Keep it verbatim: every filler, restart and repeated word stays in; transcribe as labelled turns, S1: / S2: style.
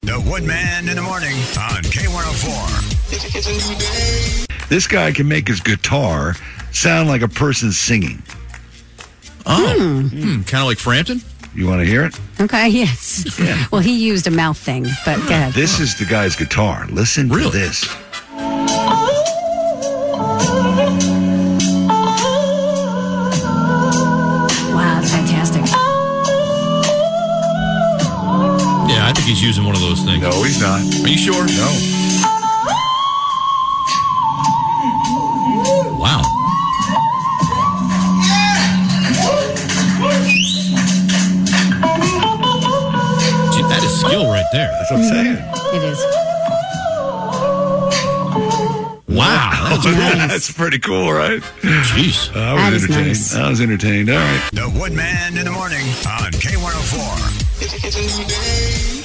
S1: The Woodman in the morning on K one oh four. It's a new day.
S2: This guy can make his guitar sound like a person singing.
S3: Oh, hmm. Hmm, kind of like Frampton?
S2: You want to hear it?
S4: Okay, yes.
S2: Yeah.
S4: Well, he used a mouth thing, but go ahead.
S2: This is the guy's guitar. Listen
S3: Really?
S2: to this.
S4: Wow, that's fantastic.
S3: Yeah, I think he's using one of those things.
S2: No, he's not.
S3: Are you sure?
S2: No.
S3: Wow. Gee, that is skill right there.
S2: That's what I'm saying.
S4: It is.
S3: Wow.
S4: Nice.
S2: That's pretty cool, right?
S3: Jeez.
S2: I
S4: That
S2: was
S4: is
S2: entertained.
S4: nice.
S2: I was entertained. All right.
S1: The Woodman in the morning on K one oh four. It's a new day.